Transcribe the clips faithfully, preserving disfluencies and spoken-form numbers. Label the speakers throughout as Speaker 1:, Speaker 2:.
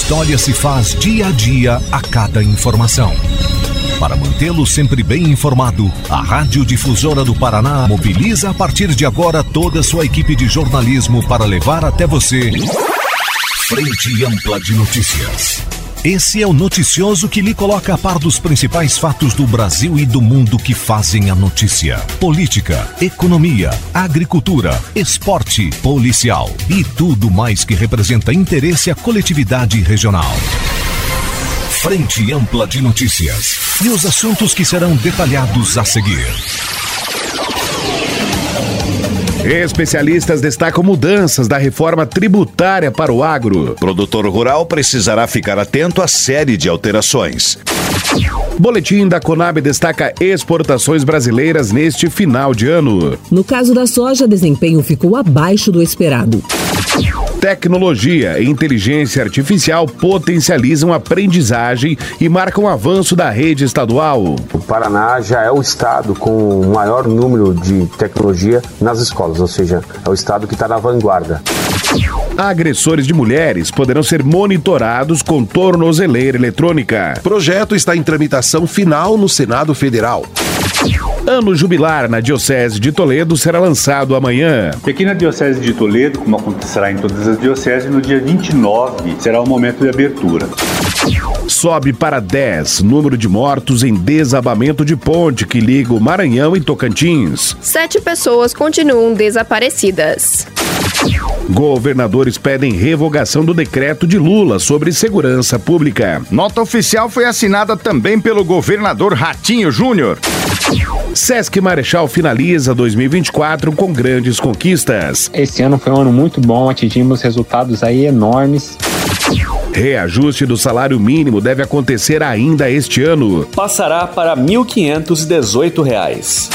Speaker 1: história se faz dia a dia a cada informação. Para mantê-lo sempre bem informado, a Rádio Difusora do Paraná mobiliza a partir de agora toda a sua equipe de jornalismo para levar até você Frente Ampla de Notícias. Esse é o noticioso que lhe coloca a par dos principais fatos do Brasil e do mundo que fazem a notícia. Política, economia, agricultura, esporte, policial e tudo mais que representa interesse à coletividade regional. Frente Ampla de Notícias. E os assuntos que serão detalhados a seguir.
Speaker 2: Especialistas destacam mudanças da reforma tributária para o agro.
Speaker 3: Produtor rural precisará ficar atento à série de alterações.
Speaker 2: Boletim da Conab destaca exportações brasileiras neste final de ano.
Speaker 4: No caso da soja, desempenho ficou abaixo do esperado.
Speaker 2: Tecnologia e inteligência artificial potencializam a aprendizagem e marcam o avanço da rede estadual.
Speaker 5: O Paraná já é o estado com o maior número de tecnologia nas escolas, ou seja, é o estado que está na vanguarda.
Speaker 2: Agressores de mulheres poderão ser monitorados com tornozeleira eletrônica.
Speaker 6: Projeto está em tramitação final no Senado Federal.
Speaker 2: Ano jubilar na Diocese de Toledo será lançado amanhã.
Speaker 7: Aqui na Diocese de Toledo, como acontecerá em todas as dioceses, no dia vinte e nove será o momento de abertura.
Speaker 2: Sobe para dez número de mortos em desabamento de ponte que liga o Maranhão e Tocantins.
Speaker 8: Sete pessoas continuam desaparecidas.
Speaker 2: Governadores pedem revogação do decreto de Lula sobre segurança pública.
Speaker 9: Nota oficial foi assinada também pelo governador Ratinho Júnior.
Speaker 2: Sesc Marechal finaliza dois mil e vinte e quatro com grandes conquistas.
Speaker 10: Esse ano foi um ano muito bom, atingimos resultados aí enormes.
Speaker 2: Reajuste do salário mínimo deve acontecer ainda este ano.
Speaker 11: Passará para mil quinhentos e dezoito reais.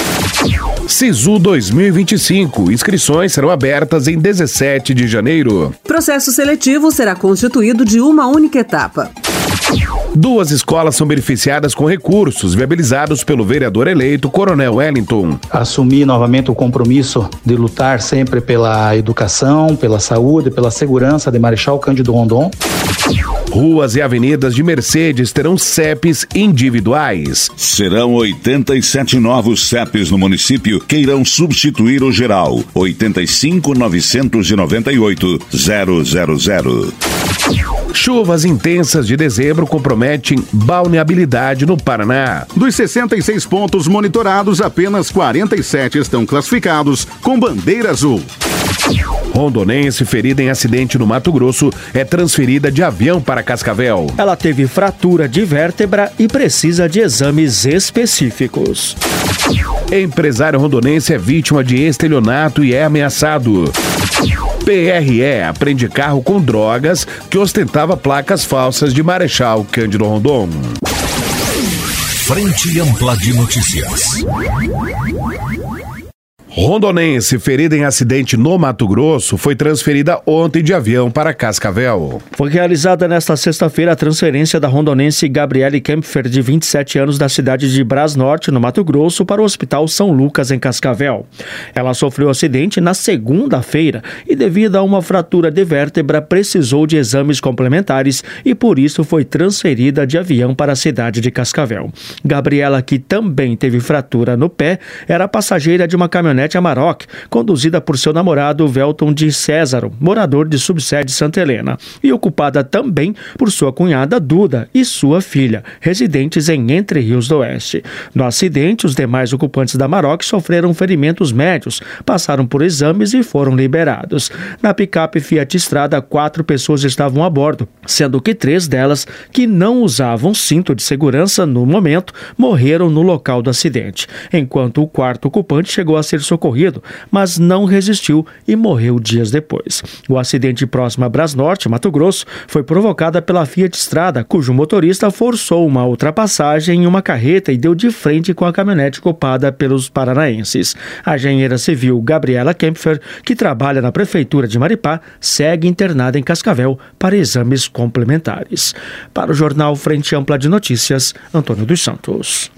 Speaker 2: Sisu dois mil e vinte e cinco. Inscrições serão abertas em dezessete de janeiro.
Speaker 12: Processo seletivo será constituído de uma única etapa.
Speaker 2: Duas escolas são beneficiadas com recursos viabilizados pelo vereador eleito Coronel Wellington.
Speaker 13: Assumir novamente o compromisso de lutar sempre pela educação, pela saúde, pela segurança de Marechal Cândido Rondon.
Speaker 2: Ruas e avenidas de Mercedes terão C E Ps individuais.
Speaker 3: Serão oitenta e sete novos C E Ps no município que irão substituir o geral. oitenta e cinco, novecentos e noventa e oito, zero zero zero.
Speaker 2: Chuvas intensas de dezembro comprometem balneabilidade no Paraná.
Speaker 14: Dos sessenta e seis pontos monitorados, apenas quarenta e sete estão classificados com bandeira azul.
Speaker 2: Rondonense ferida em acidente no Mato Grosso é transferida de avião para Cascavel.
Speaker 15: Ela teve fratura de vértebra e precisa de exames específicos.
Speaker 2: Empresário rondonense é vítima de estelionato e é ameaçado. P R E apreende carro com drogas que ostentava placas falsas de Marechal Cândido Rondon.
Speaker 1: Frente Ampla de Notícias.
Speaker 2: Rondonense ferida em acidente no Mato Grosso foi transferida ontem de avião para Cascavel.
Speaker 15: Foi realizada nesta sexta-feira a transferência da rondonense Gabriele Kempfer, de vinte e sete anos, da cidade de Brasnorte, no Mato Grosso, para o Hospital São Lucas, em Cascavel. Ela sofreu acidente na segunda-feira e, devido a uma fratura de vértebra, precisou de exames complementares e, por isso, foi transferida de avião para a cidade de Cascavel. Gabriela, que também teve fratura no pé, era passageira de uma caminhonete Amarok, conduzida por seu namorado Velton de Césaro, morador de subsede Santa Helena, e ocupada também por sua cunhada Duda e sua filha, residentes em Entre Rios do Oeste. No acidente, os demais ocupantes da Amarok sofreram ferimentos médios, passaram por exames e foram liberados. Na picape Fiat Strada, quatro pessoas estavam a bordo, sendo que três delas, que não usavam cinto de segurança no momento, morreram no local do acidente, enquanto o quarto ocupante chegou a ser socorrido, mas não resistiu e morreu dias depois. O acidente próximo a Brasnorte, Mato Grosso, foi provocado pela Fiat Strada, cujo motorista forçou uma ultrapassagem em uma carreta e deu de frente com a caminhonete ocupada pelos paranaenses. A engenheira civil Gabriela Kempfer, que trabalha na prefeitura de Maripá, segue internada em Cascavel para exames complementares. Para o jornal Frente Ampla de Notícias, Antônio dos Santos.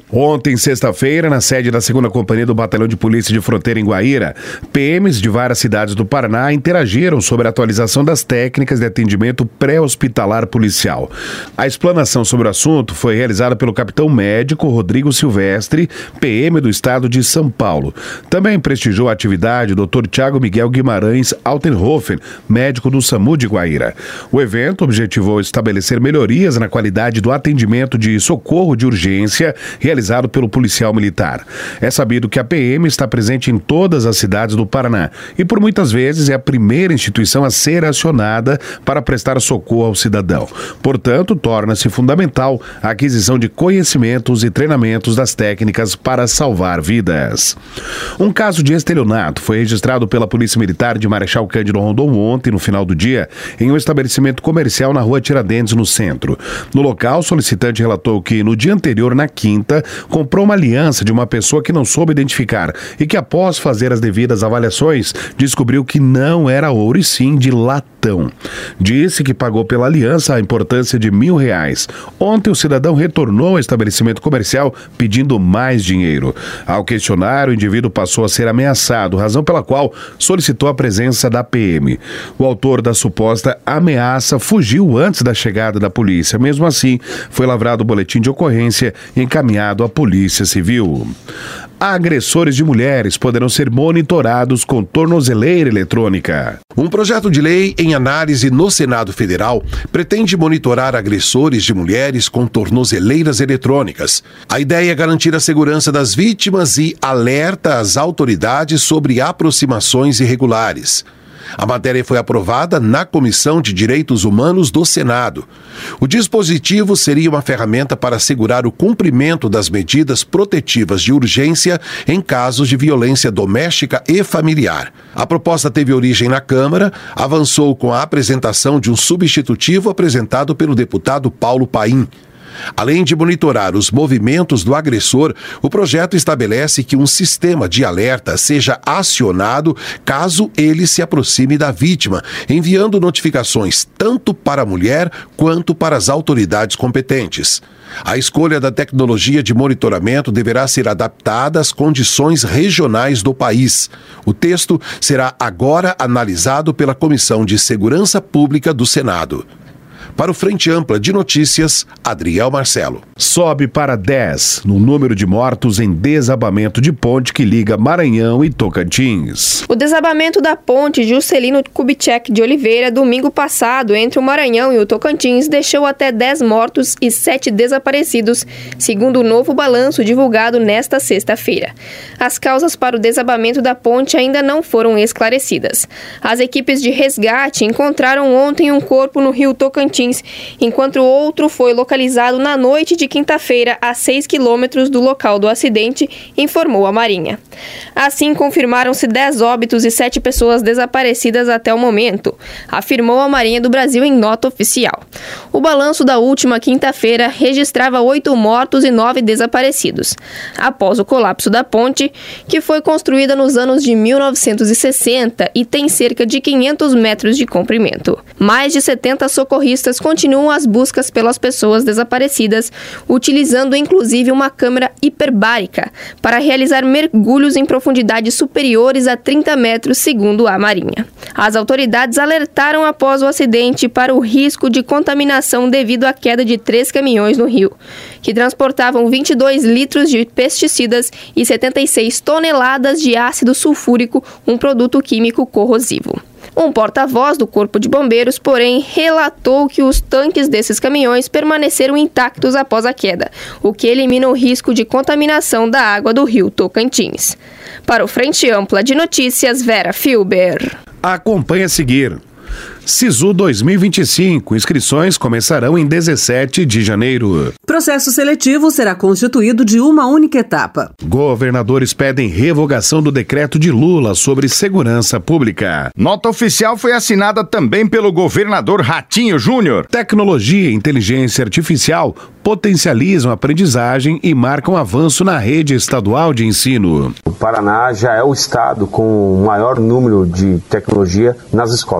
Speaker 2: Ontem, sexta-feira, na sede da segunda Companhia do Batalhão de Polícia de Fronteira em Guaíra, P Ms de várias cidades do Paraná interagiram sobre a atualização das técnicas de atendimento pré-hospitalar policial. A explanação sobre o assunto foi realizada pelo capitão médico Rodrigo Silvestre, P M do estado de São Paulo. Também prestigiou a atividade o doutor Tiago Miguel Guimarães Altenhofen, médico do SAMU de Guaíra. O evento objetivou estabelecer melhorias na qualidade do atendimento de socorro de urgência realizado pelo policial militar. É sabido que a P M está presente em todas as cidades do Paraná e por muitas vezes é a primeira instituição a ser acionada para prestar socorro ao cidadão. Portanto, torna-se fundamental a aquisição de conhecimentos e treinamentos das técnicas para salvar vidas. Um caso de estelionato foi registrado pela Polícia Militar de Marechal Cândido Rondon ontem, no final do dia, em um estabelecimento comercial na rua Tiradentes, no centro. No local, o solicitante relatou que no dia anterior, na quinta, comprou uma aliança de uma pessoa que não soube identificar e que, após fazer as devidas avaliações, descobriu que não era ouro e sim de latão. Disse que pagou pela aliança a importância de mil reais. Ontem, o cidadão retornou ao estabelecimento comercial pedindo mais dinheiro. Ao questionar, o indivíduo passou a ser ameaçado, razão pela qual solicitou a presença da P M. O autor da suposta ameaça fugiu antes da chegada da polícia. Mesmo assim, foi lavrado o boletim de ocorrência e encaminhado à Polícia Civil. Agressores de mulheres poderão ser monitorados com tornozeleira eletrônica.
Speaker 6: Um projeto de lei em análise no Senado Federal pretende monitorar agressores de mulheres com tornozeleiras eletrônicas. A ideia é garantir a segurança das vítimas e alerta as autoridades sobre aproximações irregulares. A matéria foi aprovada na Comissão de Direitos Humanos do Senado. O dispositivo seria uma ferramenta para assegurar o cumprimento das medidas protetivas de urgência em casos de violência doméstica e familiar. A proposta teve origem na Câmara, avançou com a apresentação de um substitutivo apresentado pelo deputado Paulo Paim. Além de monitorar os movimentos do agressor, o projeto estabelece que um sistema de alerta seja acionado caso ele se aproxime da vítima, enviando notificações tanto para a mulher quanto para as autoridades competentes. A escolha da tecnologia de monitoramento deverá ser adaptada às condições regionais do país. O texto será agora analisado pela Comissão de Segurança Pública do Senado. Para o Frente Ampla de Notícias, Adriel Marcelo.
Speaker 2: Sobe para dez no número de mortos em desabamento de ponte que liga Maranhão e Tocantins.
Speaker 8: O desabamento da ponte Juscelino Kubitschek de Oliveira, domingo passado, entre o Maranhão e o Tocantins, deixou até dez mortos e sete desaparecidos, segundo o novo balanço divulgado nesta sexta-feira. As causas para o desabamento da ponte ainda não foram esclarecidas. As equipes de resgate encontraram ontem um corpo no rio Tocantins, enquanto o outro foi localizado na noite de quinta-feira a seis quilômetros do local do acidente, informou a Marinha. Assim, confirmaram-se dez óbitos e sete pessoas desaparecidas até o momento, afirmou a Marinha do Brasil em nota oficial. O balanço da última quinta-feira registrava oito mortos e nove desaparecidos, após o colapso da ponte, que foi construída nos anos de mil novecentos e sessenta e tem cerca de quinhentos metros de comprimento. Mais de setenta socorristas continuam as buscas pelas pessoas desaparecidas, utilizando inclusive uma câmera hiperbárica para realizar mergulhos em profundidades superiores a trinta metros, segundo a Marinha. As autoridades alertaram após o acidente para o risco de contaminação devido à queda de três caminhões no rio, que transportavam vinte e dois litros de pesticidas e setenta e seis toneladas de ácido sulfúrico, um produto químico corrosivo. Um porta-voz do Corpo de Bombeiros, porém, relatou que os tanques desses caminhões permaneceram intactos após a queda, o que elimina o risco de contaminação da água do rio Tocantins. Para o Frente Ampla de Notícias, Vera Filber.
Speaker 2: Acompanhe a seguir. Sisu dois mil e vinte e cinco. Inscrições começarão em dezessete de janeiro.
Speaker 12: Processo seletivo será constituído de uma única etapa.
Speaker 2: Governadores pedem revogação do decreto de Lula sobre segurança pública.
Speaker 9: Nota oficial foi assinada também pelo governador Ratinho Júnior.
Speaker 2: Tecnologia e inteligência artificial potencializam a aprendizagem e marcam avanço na rede estadual de ensino.
Speaker 5: O Paraná já é o estado com o maior número de tecnologia nas escolas, ou seja,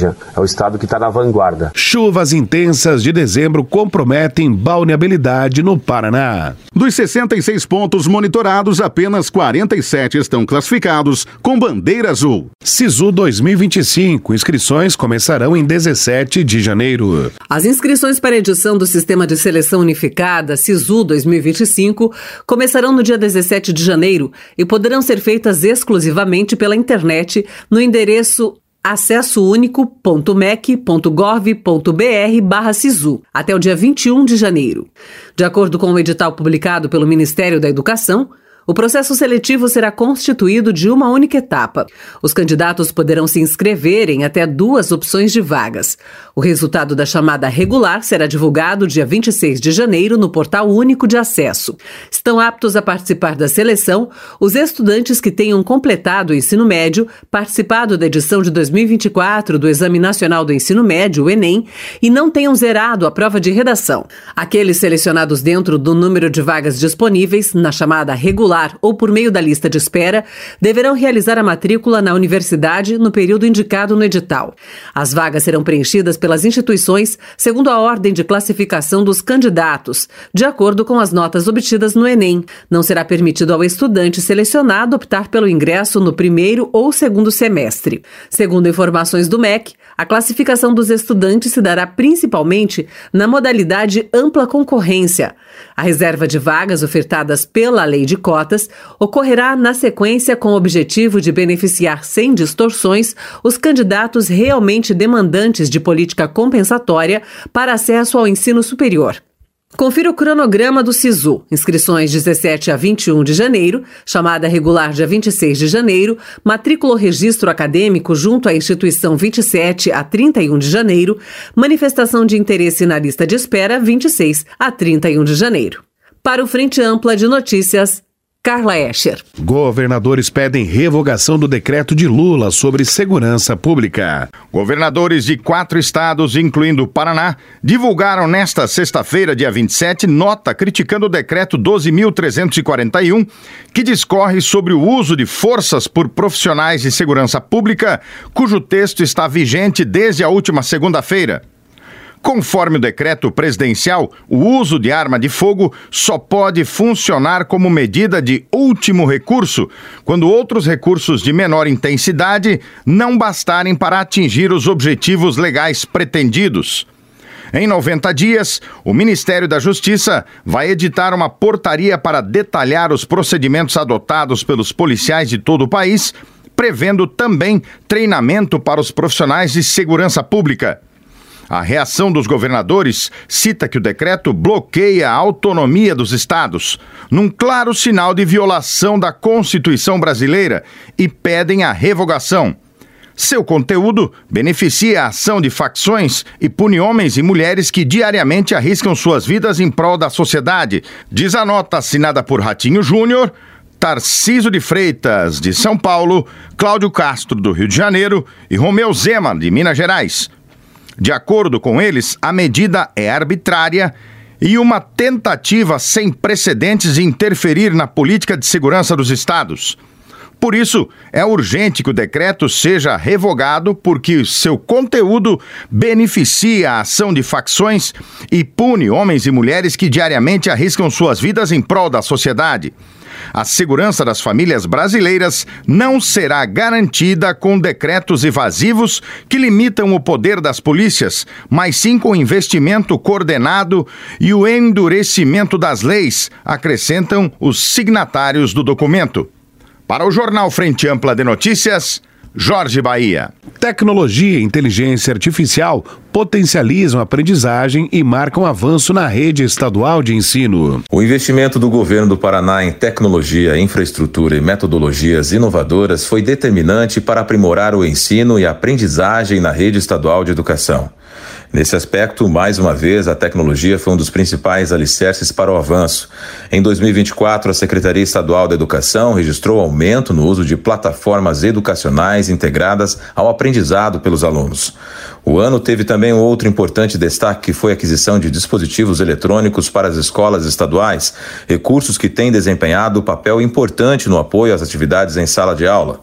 Speaker 5: seja, é o estado que está na vanguarda.
Speaker 2: Chuvas intensas de dezembro comprometem balneabilidade no Paraná.
Speaker 14: Dos sessenta e seis pontos monitorados, apenas quarenta e sete estão classificados com bandeira azul.
Speaker 2: Sisu dois mil e vinte e cinco, inscrições começarão em dezessete de janeiro.
Speaker 12: As inscrições para a edição do Sistema de Seleção Unificada, Sisu dois mil e vinte e cinco, começarão no dia dezessete de janeiro e poderão ser feitas exclusivamente pela internet no endereço acesso único ponto mec ponto gov ponto br barra Sisu, até o dia vinte e um de janeiro. De acordo com o edital publicado pelo Ministério da Educação, o processo seletivo será constituído de uma única etapa. Os candidatos poderão se inscrever em até duas opções de vagas. O resultado da chamada regular será divulgado dia vinte e seis de janeiro no Portal Único de Acesso. Estão aptos a participar da seleção os estudantes que tenham completado o ensino médio, participado da edição de dois mil e vinte e quatro do Exame Nacional do Ensino Médio, o Enem, e não tenham zerado a prova de redação. Aqueles selecionados dentro do número de vagas disponíveis, na chamada regular, ou por meio da lista de espera, deverão realizar a matrícula na universidade no período indicado no edital. As vagas serão preenchidas pelas instituições segundo a ordem de classificação dos candidatos, de acordo com as notas obtidas no Enem. Não será permitido ao estudante selecionado optar pelo ingresso no primeiro ou segundo semestre. Segundo informações do M E C, a classificação dos estudantes se dará principalmente na modalidade ampla concorrência. A reserva de vagas ofertadas pela Lei de Cotas ocorrerá na sequência com o objetivo de beneficiar sem distorções os candidatos realmente demandantes de política compensatória para acesso ao ensino superior. Confira o cronograma do Sisu. Inscrições dezessete a vinte e um de janeiro, chamada regular dia vinte e seis de janeiro, matrícula ou registro acadêmico junto à instituição vinte e sete a trinta e um de janeiro, manifestação de interesse na lista de espera vinte e seis a trinta e um de janeiro. Para o Frente Ampla de Notícias, Carla Escher.
Speaker 2: Governadores pedem revogação do decreto de Lula sobre segurança pública.
Speaker 9: Governadores de quatro estados, incluindo o Paraná, divulgaram nesta sexta-feira, dia vinte e sete, nota criticando o decreto doze mil trezentos e quarenta e um, que discorre sobre o uso de forças por profissionais de segurança pública, cujo texto está vigente desde a última segunda-feira. Conforme o decreto presidencial, o uso de arma de fogo só pode funcionar como medida de último recurso, quando outros recursos de menor intensidade não bastarem para atingir os objetivos legais pretendidos. Em noventa dias, o Ministério da Justiça vai editar uma portaria para detalhar os procedimentos adotados pelos policiais de todo o país, prevendo também treinamento para os profissionais de segurança pública. A reação dos governadores cita que o decreto bloqueia a autonomia dos estados, num claro sinal de violação da Constituição brasileira, e pedem a revogação. Seu conteúdo beneficia a ação de facções e pune homens e mulheres que diariamente arriscam suas vidas em prol da sociedade, diz a nota assinada por Ratinho Júnior, Tarcísio de Freitas, de São Paulo, Cláudio Castro, do Rio de Janeiro, e Romeu Zema, de Minas Gerais. De acordo com eles, a medida é arbitrária e uma tentativa sem precedentes de interferir na política de segurança dos estados. Por isso, é urgente que o decreto seja revogado, porque seu conteúdo beneficia a ação de facções e pune homens e mulheres que diariamente arriscam suas vidas em prol da sociedade. A segurança das famílias brasileiras não será garantida com decretos evasivos que limitam o poder das polícias, mas sim com investimento coordenado e o endurecimento das leis, acrescentam os signatários do documento. Para o Jornal Frente Ampla de Notícias, Jorge Bahia.
Speaker 2: Tecnologia e inteligência artificial potencializam a aprendizagem e marcam avanço na rede estadual de ensino.
Speaker 16: O investimento do governo do Paraná em tecnologia, infraestrutura e metodologias inovadoras foi determinante para aprimorar o ensino e a aprendizagem na rede estadual de educação. Nesse aspecto, mais uma vez, a tecnologia foi um dos principais alicerces para o avanço. Em dois mil e vinte e quatro, a Secretaria Estadual da Educação registrou aumento no uso de plataformas educacionais integradas ao aprendizado pelos alunos. O ano teve também um outro importante destaque, que foi a aquisição de dispositivos eletrônicos para as escolas estaduais, recursos que têm desempenhado papel importante no apoio às atividades em sala de aula.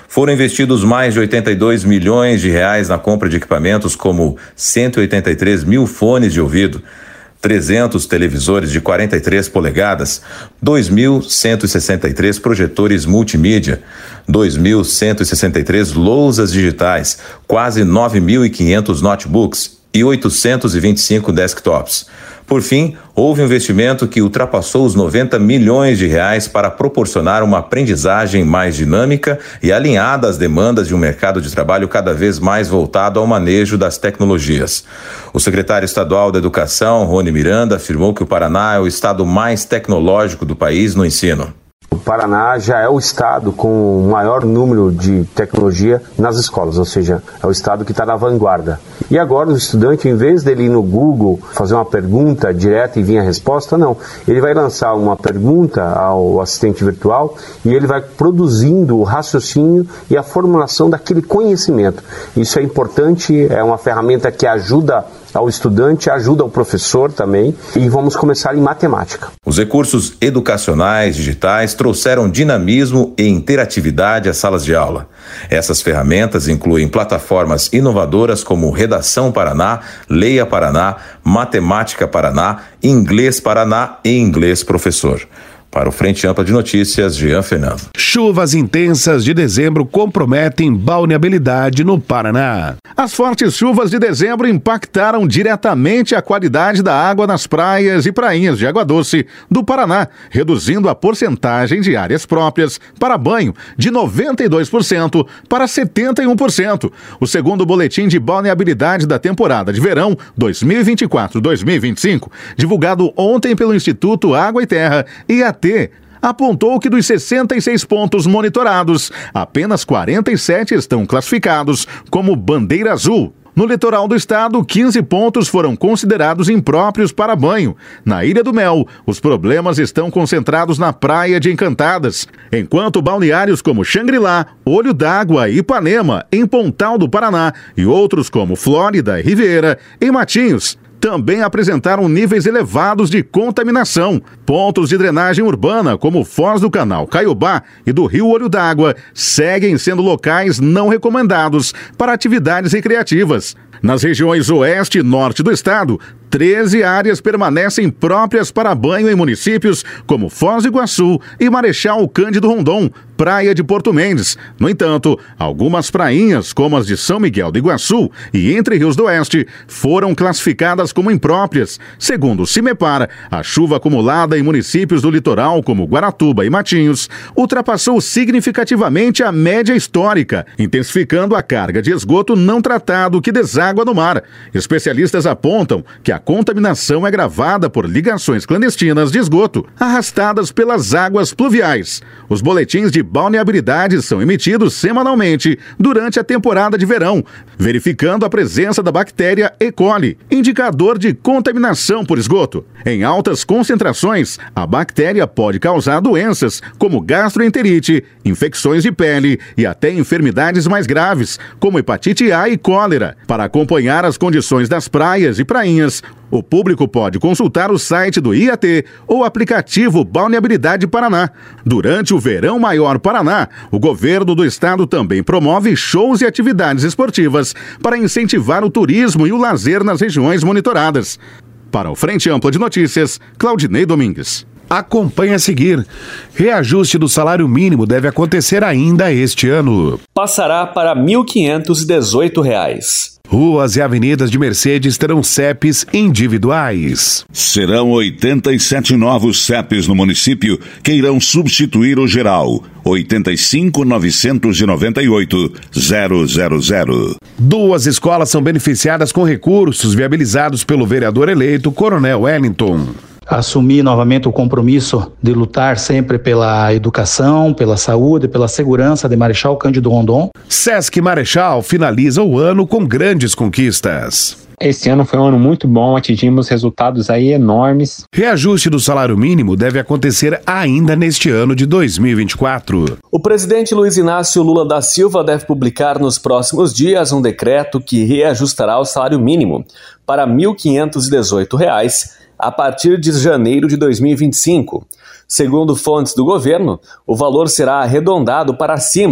Speaker 16: Foram investidos mais de oitenta e dois milhões de reais na compra de equipamentos como cento e oitenta e três mil fones de ouvido, trezentos televisores de quarenta e três polegadas, dois mil cento e sessenta e três projetores multimídia, dois mil cento e sessenta e três lousas digitais, quase nove mil e quinhentos notebooks e oitocentos e vinte e cinco desktops. Por fim, houve um investimento que ultrapassou os noventa milhões de reais para proporcionar uma aprendizagem mais dinâmica e alinhada às demandas de um mercado de trabalho cada vez mais voltado ao manejo das tecnologias. O secretário estadual da Educação, Rony Miranda, afirmou que o Paraná é o estado mais tecnológico do país no ensino.
Speaker 5: O Paraná já é o estado com o maior número de tecnologia nas escolas, ou seja, é o estado que está na vanguarda. E agora o estudante, em vez dele ir no Google fazer uma pergunta direta e vir a resposta, não. Ele vai lançar uma pergunta ao assistente virtual e ele vai produzindo o raciocínio e a formulação daquele conhecimento. Isso é importante, é uma ferramenta que ajuda ao estudante, ajuda ao professor também, e vamos começar em matemática.
Speaker 16: Os recursos educacionais digitais trouxeram dinamismo e interatividade às salas de aula. Essas ferramentas incluem plataformas inovadoras como Redação Paraná, Leia Paraná, Matemática Paraná, Inglês Paraná e Inglês Professor. Para o Frente Ampla de Notícias, Jean Fernando.
Speaker 2: Chuvas intensas de dezembro comprometem balneabilidade no Paraná.
Speaker 14: As fortes chuvas de dezembro impactaram diretamente a qualidade da água nas praias e prainhas de água doce do Paraná, reduzindo a porcentagem de áreas próprias para banho de noventa e dois por cento para setenta e um por cento. O segundo boletim de balneabilidade da temporada de verão dois mil e vinte e quatro dois mil e vinte e cinco, divulgado ontem pelo Instituto Água e Terra e a T, apontou que dos sessenta e seis pontos monitorados, apenas quarenta e sete estão classificados como bandeira azul. No litoral do estado, quinze pontos foram considerados impróprios para banho. Na Ilha do Mel, os problemas estão concentrados na Praia de Encantadas, enquanto balneários como Xangri-Lá, Olho d'Água e Ipanema, em Pontal do Paraná, e outros como Flórida e Riviera, em Matinhos, também apresentaram níveis elevados de contaminação. Pontos de drenagem urbana, como Foz do Canal Caiobá e do Rio Olho d'Água, seguem sendo locais não recomendados para atividades recreativas. Nas regiões oeste e norte do estado, treze áreas permanecem próprias para banho em municípios como Foz do Iguaçu e Marechal Cândido Rondon, Praia de Porto Mendes. No entanto, algumas prainhas, como as de São Miguel do Iguaçu e Entre Rios do Oeste, foram classificadas como impróprias. Segundo o CIMEPAR, a chuva acumulada em municípios do litoral, como Guaratuba e Matinhos, ultrapassou significativamente a média histórica, intensificando a carga de esgoto não tratado que deságua no mar. Especialistas apontam que a contaminação é agravada por ligações clandestinas de esgoto, arrastadas pelas águas pluviais. Os boletins de balneabilidade são emitidos semanalmente durante a temporada de verão, verificando a presença da bactéria E. coli, indicador de contaminação por esgoto. Em altas concentrações, a bactéria pode causar doenças como gastroenterite, infecções de pele e até enfermidades mais graves, como hepatite A e cólera. Para acompanhar as condições das praias e prainhas, o público pode consultar o site do I A T ou o aplicativo Balneabilidade Paraná. Durante o Verão Maior Paraná, o governo do estado também promove shows e atividades esportivas para incentivar o turismo e o lazer nas regiões monitoradas. Para o Frente Ampla de Notícias, Claudinei Domingues.
Speaker 2: Acompanhe a seguir. Reajuste do salário mínimo deve acontecer ainda este ano.
Speaker 11: Passará para mil quinhentos e dezoito reais.
Speaker 2: Ruas e avenidas de Mercedes terão C E Ps individuais.
Speaker 3: Serão oitenta e sete novos C E Ps no município que irão substituir o geral. oitenta e cinco novecentos e noventa e oito zero zero zero.
Speaker 2: Duas escolas são beneficiadas com recursos viabilizados pelo vereador eleito Coronel Wellington.
Speaker 13: Assumir novamente o compromisso de lutar sempre pela educação, pela saúde, pela segurança de Marechal Cândido Rondon.
Speaker 2: Sesc Marechal finaliza o ano com grandes conquistas.
Speaker 10: Esse ano foi um ano muito bom, atingimos resultados aí enormes.
Speaker 2: Reajuste do salário mínimo deve acontecer ainda neste ano de dois mil e vinte e quatro.
Speaker 11: O presidente Luiz Inácio Lula da Silva deve publicar nos próximos dias um decreto que reajustará o salário mínimo para mil quinhentos e dezoito reais a partir de janeiro de dois mil e vinte e cinco. Segundo fontes do governo, o valor será arredondado para cima,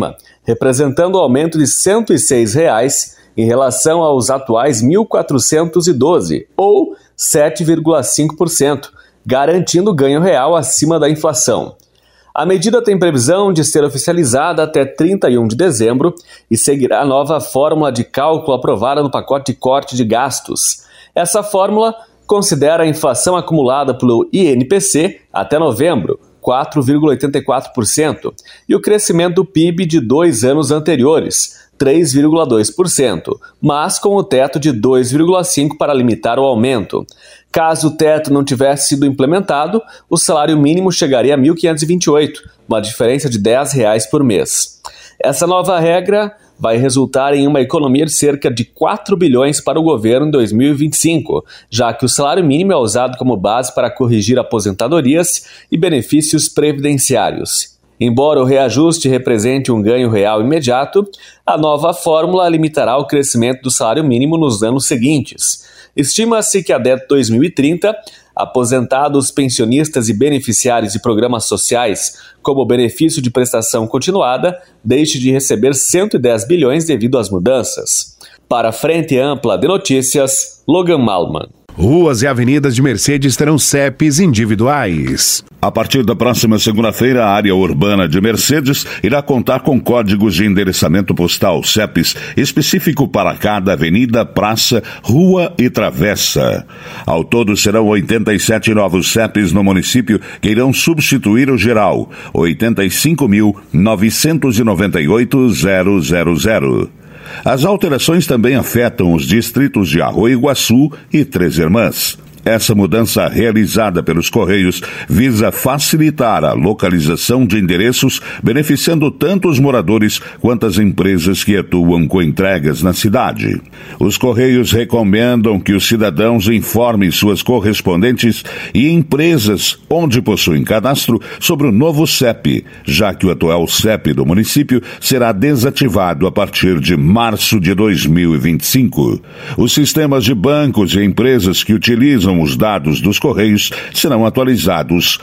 Speaker 11: representando um aumento de cento e seis reais em relação aos atuais mil quatrocentos e doze, ou sete vírgula cinco por cento, garantindo ganho real acima da inflação. A medida tem previsão de ser oficializada até trinta e um de dezembro e seguirá a nova fórmula de cálculo aprovada no pacote de corte de gastos. Essa fórmula considera a inflação acumulada pelo I N P C até novembro, quatro vírgula oitenta e quatro por cento, e o crescimento do P I B de dois anos anteriores, três vírgula dois por cento, mas com o teto de dois vírgula cinco por cento para limitar o aumento. Caso o teto não tivesse sido implementado, o salário mínimo chegaria a mil quinhentos e vinte e oito reais, uma diferença de dez reais por mês. Essa nova regra vai resultar em uma economia de cerca de quatro bilhões para o governo em dois mil e vinte e cinco, já que o salário mínimo é usado como base para corrigir aposentadorias e benefícios previdenciários. Embora o reajuste represente um ganho real imediato, a nova fórmula limitará o crescimento do salário mínimo nos anos seguintes. Estima-se que até dois mil e trinta, aposentados, pensionistas e beneficiários de programas sociais, como o benefício de prestação continuada, deixe de receber cento e dez bilhões devido às mudanças. Para a Frente Ampla de Notícias, Logan Malman.
Speaker 2: Ruas e avenidas de Mercedes terão C E Ps individuais.
Speaker 3: A partir da próxima segunda-feira, a área urbana de Mercedes irá contar com códigos de endereçamento postal C E Ps específico para cada avenida, praça, rua e travessa. Ao todo, serão oitenta e sete novos C E Ps no município que irão substituir o geral, oitenta e cinco mil novecentos e noventa e oito zero zero zero. As alterações também afetam os distritos de Arroio Iguaçu e Três Irmãs. Essa mudança realizada pelos Correios visa facilitar a localização de endereços, beneficiando tanto os moradores quanto as empresas que atuam com entregas na cidade. Os Correios recomendam que os cidadãos informem suas correspondentes e empresas onde possuem cadastro sobre o novo C E P, já que o atual C E P do município será desativado a partir de março de dois mil e vinte e cinco. Os sistemas de bancos e empresas que utilizam os dados dos Correios serão atualizados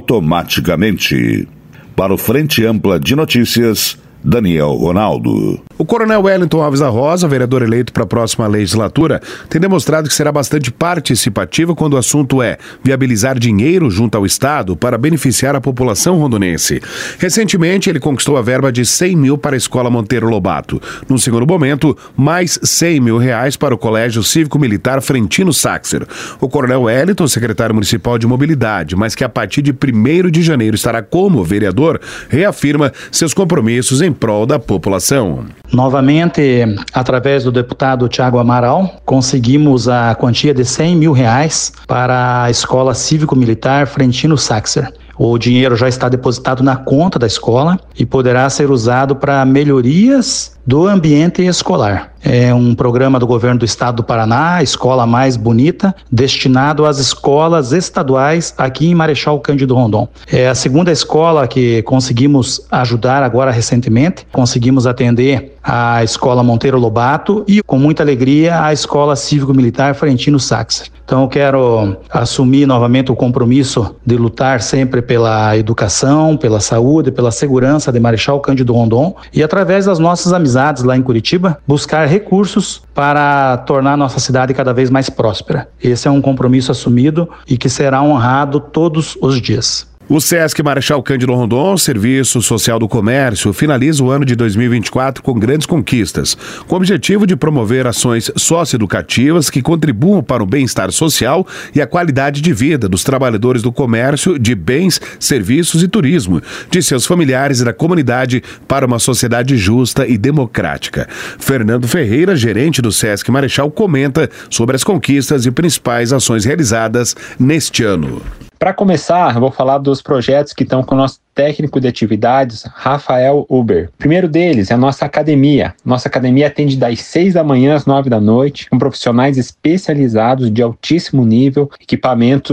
Speaker 3: automaticamente. Para o Frente Ampla de Notícias, Daniel Ronaldo.
Speaker 2: O coronel Wellington Alves da Rosa, vereador eleito para a próxima legislatura, tem demonstrado que será bastante participativo quando o assunto é viabilizar dinheiro junto ao Estado para beneficiar a população rondonense. Recentemente, ele conquistou a verba de cem mil para a Escola Monteiro Lobato. No segundo momento, mais cem mil reais para o Colégio Cívico-Militar Frentino Saxer. O coronel Wellington, secretário municipal de mobilidade, mas que a partir de primeiro de janeiro estará como vereador, reafirma seus compromissos em prol da população.
Speaker 13: Novamente, através do deputado Tiago Amaral, conseguimos a quantia de cem mil reais para a Escola Cívico-Militar Frentino Saxer. O dinheiro já está depositado na conta da escola e poderá ser usado para melhorias do ambiente escolar. É um programa do governo do estado do Paraná, a escola mais bonita, destinado às escolas estaduais aqui em Marechal Cândido Rondon. É a segunda escola que conseguimos ajudar agora recentemente. Conseguimos atender a Escola Monteiro Lobato e, com muita alegria, a Escola Cívico-Militar Frentino Saxer. Então, eu quero assumir novamente o compromisso de lutar sempre pela educação, pela saúde, pela segurança de Marechal Cândido Rondon e, através das nossas amizades lá em Curitiba, buscar recursos para tornar a nossa cidade cada vez mais próspera. Esse é um compromisso assumido e que será honrado todos os dias.
Speaker 2: O Sesc Marechal Cândido Rondon, Serviço Social do Comércio, finaliza o ano de dois mil e vinte e quatro com grandes conquistas, com o objetivo de promover ações socioeducativas que contribuam para o bem-estar social e a qualidade de vida dos trabalhadores do comércio de bens, serviços e turismo, de seus familiares e da comunidade para uma sociedade justa e democrática. Fernando Ferreira, gerente do Sesc Marechal, comenta sobre as conquistas e principais ações realizadas neste ano.
Speaker 10: Para começar, eu vou falar dos projetos que estão com o nosso técnico de atividades, Rafael Uber. O primeiro deles é a nossa academia. Nossa academia atende das seis da manhã às nove da noite, com profissionais especializados de altíssimo nível, equipamentos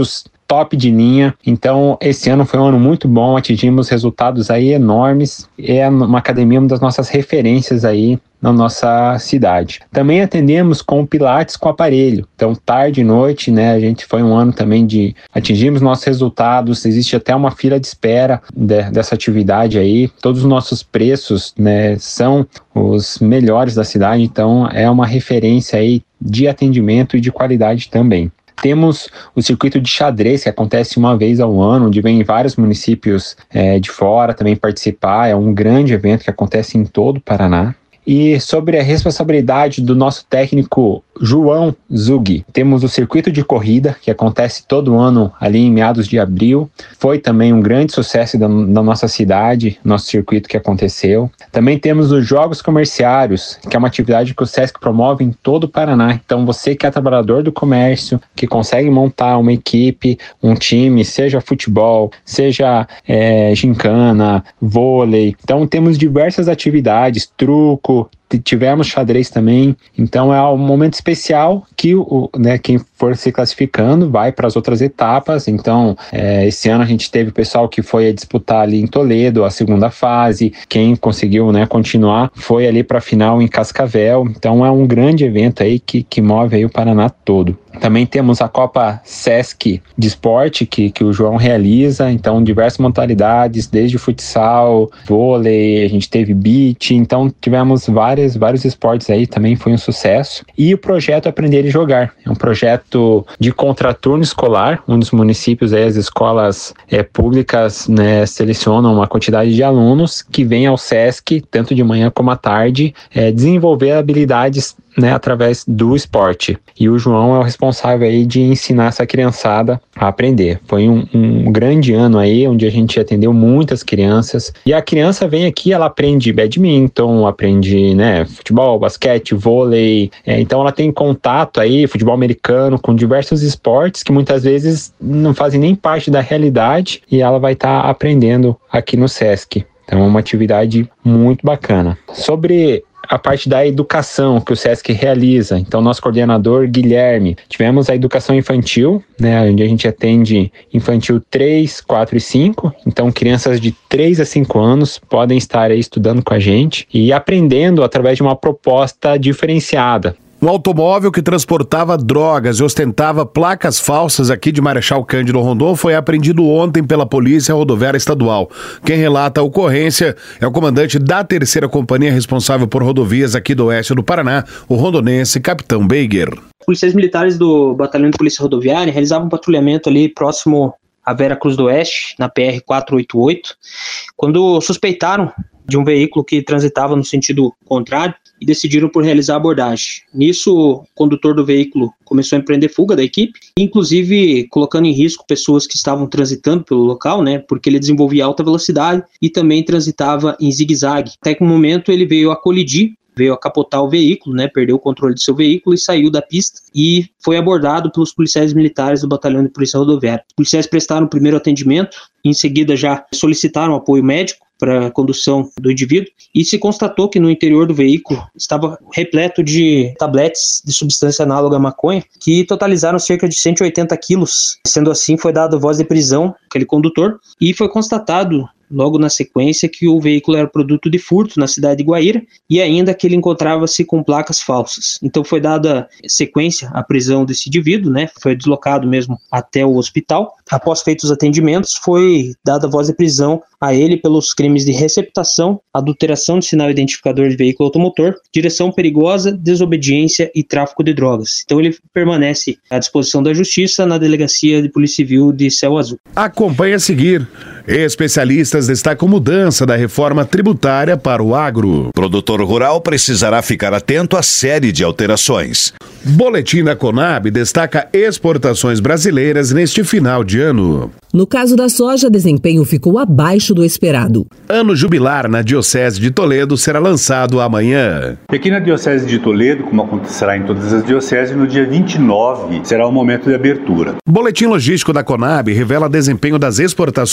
Speaker 10: top de linha. Então, esse ano foi um ano muito bom, atingimos resultados aí enormes. É uma academia, uma das nossas referências aí na nossa cidade. Também atendemos com pilates com aparelho. Então, tarde e noite, né, a gente foi um ano também de atingimos nossos resultados. Existe até uma fila de espera de, dessa atividade aí. Todos os nossos preços, né, são os melhores da cidade. Então, é uma referência aí de atendimento e de qualidade também. Temos o circuito de xadrez, que acontece uma vez ao ano, onde vem vários municípios é, de fora também participar. É um grande evento que acontece em todo o Paraná. E sobre a responsabilidade do nosso técnico João Zug, temos o circuito de corrida, que acontece todo ano ali em meados de abril. Foi também um grande sucesso da, da nossa cidade, nosso circuito que aconteceu. Também temos os Jogos Comerciários, que é uma atividade que o Sesc promove em todo o Paraná. Então você que é trabalhador do comércio, que consegue montar uma equipe, um time, seja futebol, seja é, gincana, vôlei. Então temos diversas atividades, truco, tivemos xadrez também. Então é um momento especial que o, né, quem for se classificando vai para as outras etapas. Então é, esse ano a gente teve o pessoal que foi a disputar ali em Toledo a segunda fase. Quem conseguiu, né, continuar foi ali para a final em Cascavel. Então é um grande evento aí que, que move aí o Paraná todo. Também temos a Copa Sesc de Esporte que, que o João realiza. Então diversas modalidades, desde futsal, vôlei, a gente teve beach. Então tivemos várias vários esportes aí, também foi um sucesso. E o projeto Aprender e Jogar, é um projeto de contraturno escolar, um dos municípios aí, as escolas é, públicas, né, selecionam uma quantidade de alunos que vêm ao Sesc, tanto de manhã como à tarde, é, desenvolver habilidades, né, através do esporte. E o João é o responsável aí de ensinar essa criançada a aprender. Foi um, um grande ano aí, onde a gente atendeu muitas crianças. E a criança vem aqui, ela aprende badminton, aprende, né, futebol, basquete, vôlei. É, então ela tem contato aí, futebol americano, com diversos esportes que muitas vezes não fazem nem parte da realidade e ela vai estar tá aprendendo aqui no Sesc. Então é uma atividade muito bacana. Sobre a parte da educação que o Sesc realiza. Então, nosso coordenador, Guilherme, tivemos a educação infantil, né, onde a gente atende infantil três, quatro e cinco. Então, crianças de três a cinco anos podem estar aí estudando com a gente e aprendendo através de uma proposta diferenciada.
Speaker 2: Um automóvel que transportava drogas e ostentava placas falsas aqui de Marechal Cândido Rondon foi apreendido ontem pela Polícia Rodoviária Estadual. Quem relata a ocorrência é o comandante da terceira companhia responsável por rodovias aqui do oeste do Paraná, o rondonense Capitão Beiger.
Speaker 17: Policiais militares do Batalhão de Polícia Rodoviária realizavam um patrulhamento ali próximo a Vera Cruz do Oeste, na P R quatrocentos e oitenta e oito, quando suspeitaram de um veículo que transitava no sentido contrário e decidiram por realizar a abordagem. Nisso, o condutor do veículo começou a empreender fuga da equipe, inclusive colocando em risco pessoas que estavam transitando pelo local, né, porque ele desenvolvia alta velocidade e também transitava em zigue-zague. Até que no momento ele veio a colidir, veio a capotar o veículo, né, perdeu o controle do seu veículo e saiu da pista e foi abordado pelos policiais militares do Batalhão de Polícia Rodoviária. Os policiais prestaram o primeiro atendimento, em seguida já solicitaram apoio médico para a condução do indivíduo e se constatou que no interior do veículo estava repleto de tabletes de substância análoga à maconha que totalizaram cerca de cento e oitenta quilos. Sendo assim, foi dada voz de prisão àquele condutor e foi constatado logo na sequência que o veículo era produto de furto na cidade de Guaíra e ainda que ele encontrava-se com placas falsas. Então foi dada sequência à prisão desse indivíduo, né? Foi deslocado mesmo até o hospital. Após feitos os atendimentos, foi dada voz de prisão a ele pelos crimes de receptação, adulteração de sinal identificador de veículo automotor, direção perigosa, desobediência e tráfico de drogas. Então ele permanece à disposição da Justiça na Delegacia de Polícia Civil de Céu Azul.
Speaker 2: Acompanhe a seguir. Especialistas destacam mudança da reforma tributária para o agro.
Speaker 18: Produtor rural precisará ficar atento à série de alterações.
Speaker 2: Boletim da Conab destaca exportações brasileiras neste final de ano.
Speaker 4: No caso da soja, desempenho ficou abaixo do esperado.
Speaker 2: Ano jubilar na Diocese de Toledo será lançado amanhã.
Speaker 7: E aqui na Diocese de Toledo, como acontecerá em todas as dioceses, no dia vinte e nove será o momento de abertura.
Speaker 2: Boletim logístico da Conab revela desempenho das exportações de soja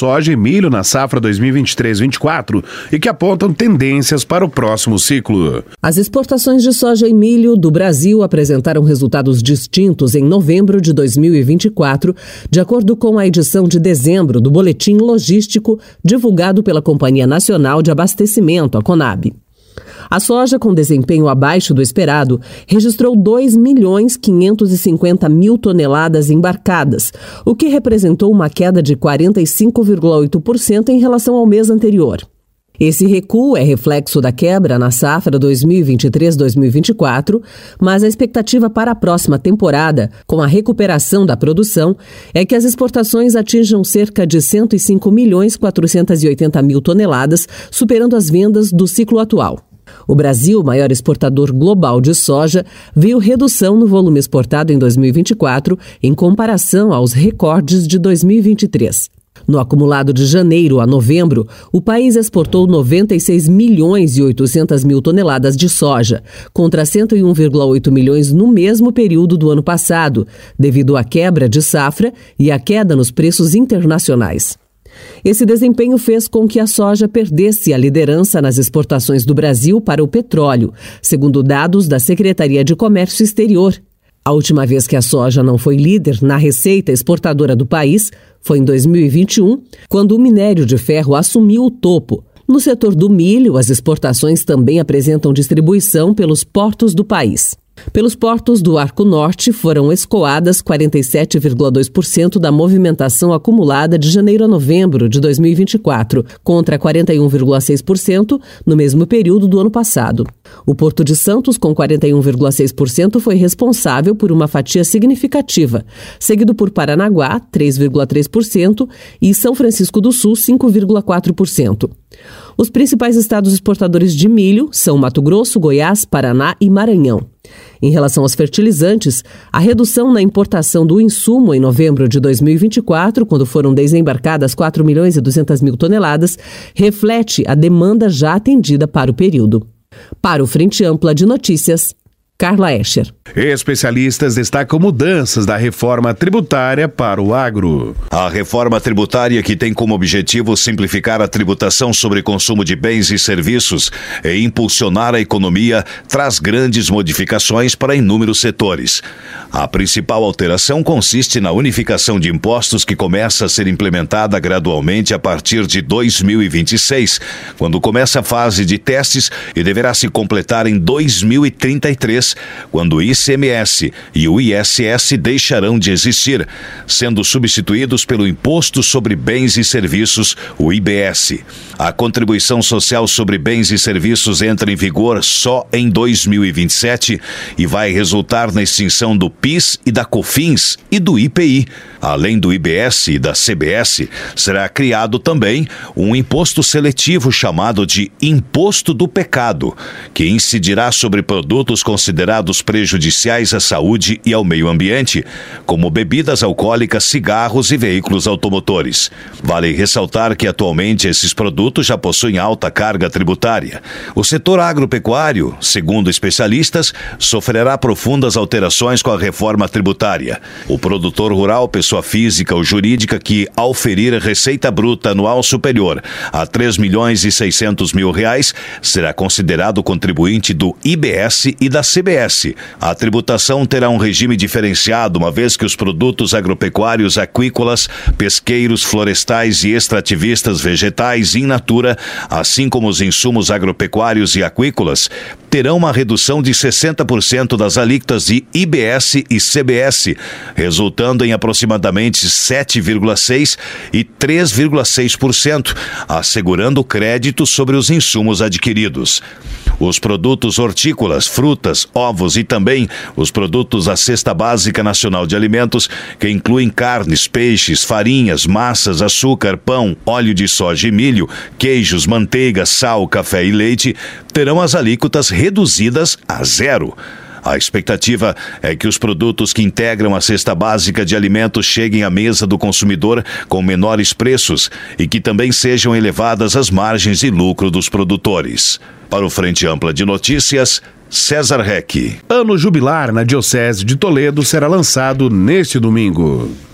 Speaker 2: soja e milho na safra dois mil e vinte e três vinte e quatro e que apontam tendências para o próximo ciclo.
Speaker 4: As exportações de soja e milho do Brasil apresentaram resultados distintos em novembro de dois mil e vinte e quatro, de acordo com a edição de dezembro do Boletim Logístico divulgado pela Companhia Nacional de Abastecimento, a Conab. A soja, com desempenho abaixo do esperado, registrou dois milhões quinhentos e cinquenta mil toneladas embarcadas, o que representou uma queda de quarenta e cinco vírgula oito por cento em relação ao mês anterior. Esse recuo é reflexo da quebra na safra dois mil e vinte e três dois mil e vinte e quatro, mas a expectativa para a próxima temporada, com a recuperação da produção, é que as exportações atinjam cerca de cento e cinco milhões quatrocentos e oitenta mil toneladas, superando as vendas do ciclo atual. O Brasil, maior exportador global de soja, viu redução no volume exportado em dois mil e vinte e quatro em comparação aos recordes de dois mil e vinte e três. No acumulado de janeiro a novembro, o país exportou noventa e seis milhões e oitocentas mil toneladas de soja, contra cento e um vírgula oito milhões no mesmo período do ano passado, devido à quebra de safra e à queda nos preços internacionais. Esse desempenho fez com que a soja perdesse a liderança nas exportações do Brasil para o petróleo, segundo dados da Secretaria de Comércio Exterior. A última vez que a soja não foi líder na receita exportadora do país foi em dois mil e vinte e um, quando o minério de ferro assumiu o topo. No setor do milho, as exportações também apresentam distribuição pelos portos do país. Pelos portos do Arco Norte foram escoadas quarenta e sete vírgula dois por cento da movimentação acumulada de janeiro a novembro de dois mil e vinte e quatro, contra quarenta e um vírgula seis por cento no mesmo período do ano passado. O Porto de Santos, com quarenta e um vírgula seis por cento, foi responsável por uma fatia significativa, seguido por Paranaguá, três vírgula três por cento, e São Francisco do Sul, cinco vírgula quatro por cento. Os principais estados exportadores de milho são Mato Grosso, Goiás, Paraná e Maranhão. Em relação aos fertilizantes, a redução na importação do insumo em novembro de dois mil e vinte e quatro, quando foram desembarcadas quatro milhões e duzentas mil toneladas, reflete a demanda já atendida para o período. Para o Frente Ampla de Notícias, Carla Escher.
Speaker 2: Especialistas destacam mudanças da reforma tributária para o agro.
Speaker 18: A reforma tributária, que tem como objetivo simplificar a tributação sobre consumo de bens e serviços e impulsionar a economia, traz grandes modificações para inúmeros setores. A principal alteração consiste na unificação de impostos, que começa a ser implementada gradualmente a partir de dois mil e vinte e seis, quando começa a fase de testes, e deverá se completar em dois mil e trinta e três, quando o I C M S e o I S S deixarão de existir, sendo substituídos pelo Imposto sobre Bens e Serviços, o I B S. A contribuição social sobre bens e serviços entra em vigor só em dois mil e vinte e sete e vai resultar na extinção do PIS e da COFINS e do I P I. Além do I B S e da C B S, será criado também um imposto seletivo chamado de Imposto do Pecado, que incidirá sobre produtos considerados prejudiciais à saúde e ao meio ambiente, como bebidas alcoólicas, cigarros e veículos automotores. Vale ressaltar que atualmente esses produtos já possuem alta carga tributária. O setor agropecuário, segundo especialistas, sofrerá profundas alterações com a reforma tributária. O produtor rural, pessoa física ou jurídica que, ao ferir receita bruta anual superior a três milhões e seiscentos mil reais, será considerado contribuinte do I B S e da C B S. A tributação terá um regime diferenciado, uma vez que os produtos agropecuários, aquícolas, pesqueiros, florestais e extrativistas vegetais in natura, assim como os insumos agropecuários e aquícolas, terão uma redução de sessenta por cento das alíquotas de I B S e C B S, resultando em aproximadamente sete vírgula seis por cento e três vírgula seis por cento, assegurando crédito sobre os insumos adquiridos. Os produtos hortícolas, frutas, ovos e também os produtos da Cesta Básica Nacional de Alimentos, que incluem carnes, peixes, farinhas, massas, açúcar, pão, óleo de soja e milho, queijos, manteiga, sal, café e leite, terão as alíquotas reduzidas a zero. A expectativa é que os produtos que integram a cesta básica de alimentos cheguem à mesa do consumidor com menores preços e que também sejam elevadas as margens e lucro dos produtores. Para o Frente Ampla de Notícias, César Reck.
Speaker 2: Ano jubilar na Diocese de Toledo será lançado neste domingo.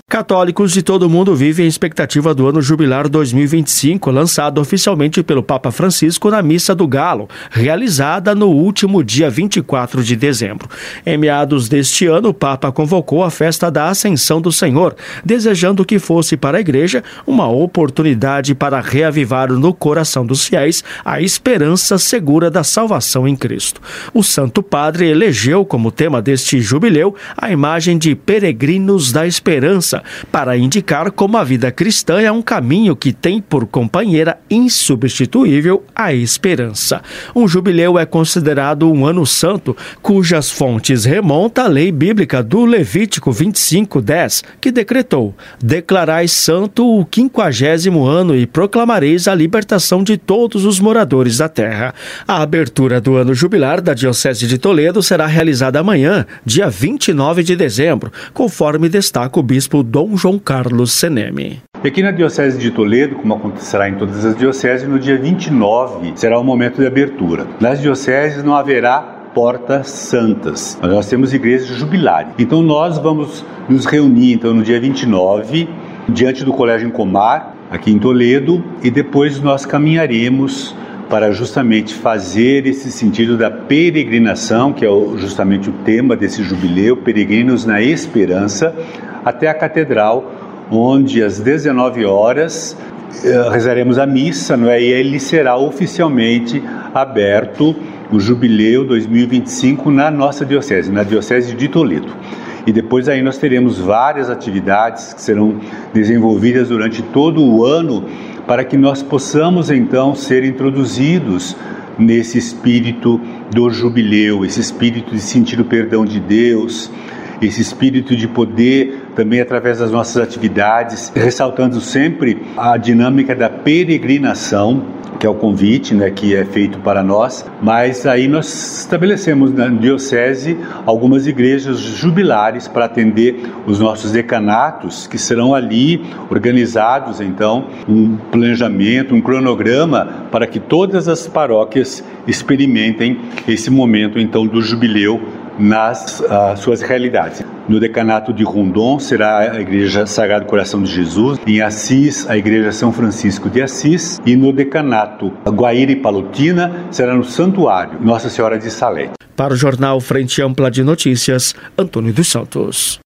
Speaker 15: Católicos de todo o mundo vivem a expectativa do ano jubilar dois mil e vinte e cinco, lançado oficialmente pelo Papa Francisco na Missa do Galo, realizada no último dia vinte e quatro de dezembro. Em meados deste ano, o Papa convocou a festa da Ascensão do Senhor, desejando que fosse para a Igreja uma oportunidade para reavivar no coração dos fiéis a esperança segura da salvação em Cristo. O Santo Padre elegeu como tema deste jubileu a imagem de peregrinos da esperança, para indicar como a vida cristã é um caminho que tem por companheira insubstituível a esperança. Um jubileu é considerado um ano santo, cujas fontes remontam à lei bíblica do Levítico vinte e cinco, dez, que decretou: declarai santo o quinquagésimo ano e proclamareis a libertação de todos os moradores da terra. A abertura do ano jubilar da Diocese de Toledo será realizada amanhã, dia vinte e nove de dezembro, conforme destaca o bispo Dom João Carlos Seneme.
Speaker 7: Aqui na Diocese de Toledo, como acontecerá em todas as dioceses, no dia vinte e nove será o momento de abertura. Nas dioceses não haverá portas santas, nós temos igrejas jubilares. Então nós vamos nos reunir então, no dia vinte e nove, diante do Colégio Incomar, aqui em Toledo, e depois nós caminharemos para justamente fazer esse sentido da peregrinação, que é justamente o tema desse jubileu, Peregrinos na Esperança, até a Catedral, onde às dezenove horas rezaremos a missa, não é? E ele será oficialmente aberto o Jubileu dois mil e vinte e cinco na nossa diocese, na Diocese de Toledo. E depois aí nós teremos várias atividades que serão desenvolvidas durante todo o ano para que nós possamos então ser introduzidos nesse espírito do jubileu, esse espírito de sentir o perdão de Deus, esse espírito de poder também através das nossas atividades, ressaltando sempre a dinâmica da peregrinação, que é o convite, né, que é feito para nós, mas aí nós estabelecemos na diocese algumas igrejas jubilares para atender os nossos decanatos, que serão ali organizados, então, um planejamento, um cronograma para que todas as paróquias experimentem esse momento, então, do jubileu nas uh, suas realidades. No decanato de Rondon será a Igreja Sagrado Coração de Jesus, em Assis a Igreja São Francisco de Assis, e no decanato Guaíra e Palotina será no Santuário Nossa Senhora de Salete.
Speaker 15: Para o jornal Frente Ampla de Notícias, Antônio dos Santos.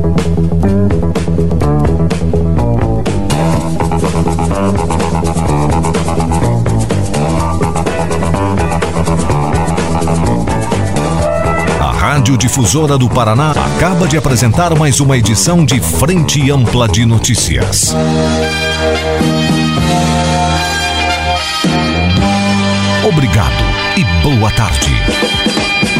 Speaker 1: Rádio Difusora do Paraná acaba de apresentar mais uma edição de Frente Ampla de Notícias. Obrigado e boa tarde.